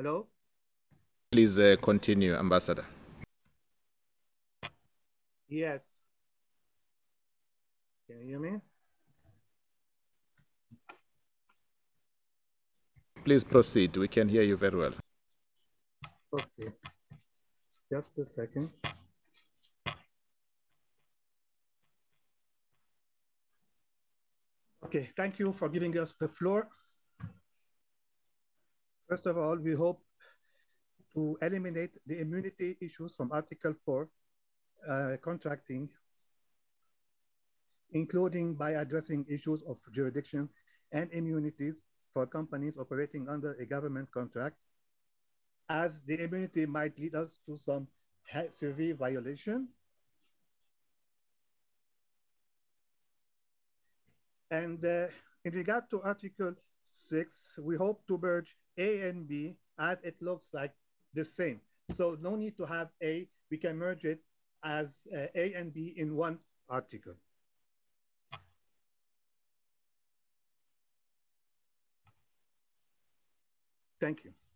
Hello? Please continue, Ambassador. Yes. Can you hear me? Please proceed. We can hear you very well. Okay. Just a second. Okay, thank you for giving us the floor. First of all, we hope to eliminate the immunity issues from Article 4 contracting, including by addressing issues of jurisdiction and immunities for companies operating under a government contract, as the immunity might lead us to some severe violation. And in regard to Article 6, we hope to merge A and B as it looks like the same. So no need to have A, we can merge it as A and B in one article. Thank you.